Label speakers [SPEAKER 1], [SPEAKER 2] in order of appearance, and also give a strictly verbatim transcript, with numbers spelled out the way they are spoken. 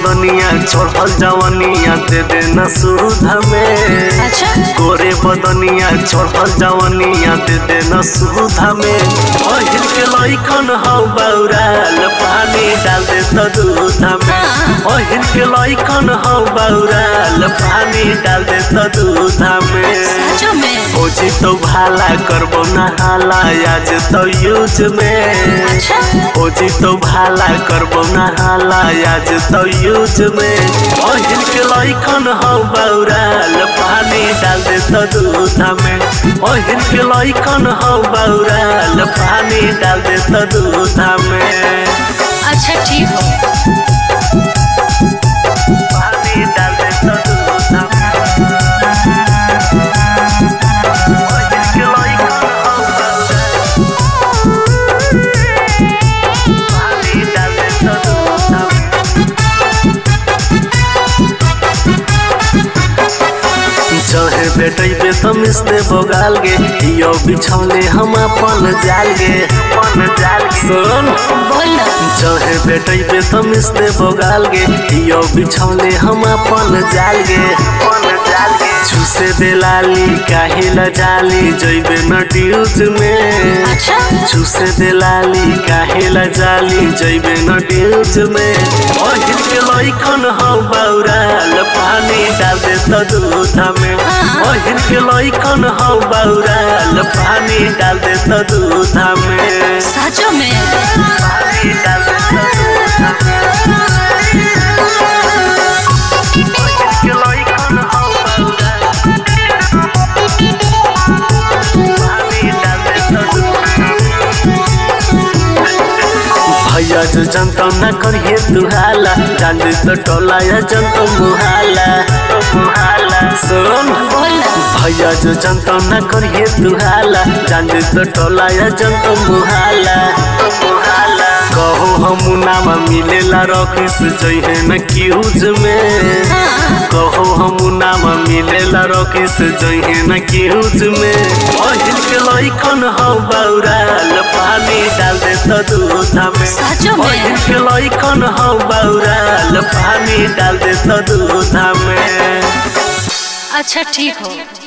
[SPEAKER 1] बदनिया चढ़ल जवनिया दे देना सुधा में।
[SPEAKER 2] अच्छा
[SPEAKER 1] गोरे बदनिया चढ़ल जवनिया दे देना सुधा में। पहिल के लइकन हौ बौराल पानी डाल दे त दूधा में। पहिल के लइकन हौ बौराल पानी डाल दे त दूधा में।
[SPEAKER 2] सचो में
[SPEAKER 1] खोजी तो भाला करबो नहाला आज तो यूज में।
[SPEAKER 2] अच्छा
[SPEAKER 1] खोजी तो भाला करबो नहाला आज तो यूज में। पहिल के लइकन हौ बौराल पानी डाल दे त दूधा में। पहिल के लइकन हौ बौराल पानी डाल दे त दूधा में।
[SPEAKER 2] अच्छा ठीक हो
[SPEAKER 1] पानी डाल दे त दूधा में। चाहे बेटे तमिस दे बोगाल गे यो बिछौले हम अपन जाल गे अपन जाल सुन
[SPEAKER 2] बोल ना
[SPEAKER 1] चाहे बेटे तमिस दे बोगाल गे यो बिछौले हम अपन जाल गे अपन जाल गे। छुसे देलाली काहे ल जाली जइबे न ड्यूज में।
[SPEAKER 2] अच्छा
[SPEAKER 1] छुसे देलाली काहे ल जाली जइबे न ड्यूज में। पहिल के लइकन हौ बौराल पानी डाल दे त दूधा में। पहिल के लइकन हौ बौराल पानी डाल दे त दूधा में।
[SPEAKER 2] सचो में
[SPEAKER 1] पानी डाल दे त दूधा में। पहिल के लइकन हौ बौराल पानी डाल दे त दूधा में। भैया जो जनता न करिए तुहाला जान दे तो टोला या जनता मुहाला मुहाला सुन
[SPEAKER 2] बोल ना
[SPEAKER 1] भैया जो जनता न करिए तुहाला जान दे तो टोला या जनता मुहाला मुहाला। कहो हम नाम मिलेला रखिस जइहे न क्यूज में। कहो हम नाम मिलेला रखिस जइहे न क्यूज में। पहिल के लइकन हौ बौराल पानी डाल दे त दूधा में।
[SPEAKER 2] सचो में
[SPEAKER 1] पहिल के लइकन हौ बौराल पानी डाल दे त दूधा में।
[SPEAKER 2] अच्छा ठीक हो।